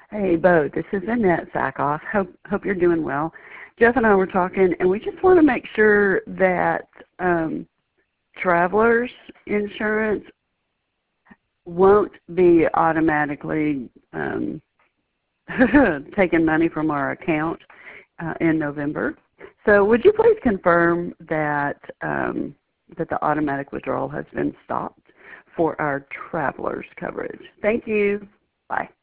Hey, Bo, this is Annette Sackhoff. Hope you're doing well. Jeff and I were talking, and we just want to make sure that travelers insurance won't be automatically taking money from our account in November. So would you please confirm that, that the automatic withdrawal has been stopped for our travelers coverage? Thank you. Bye.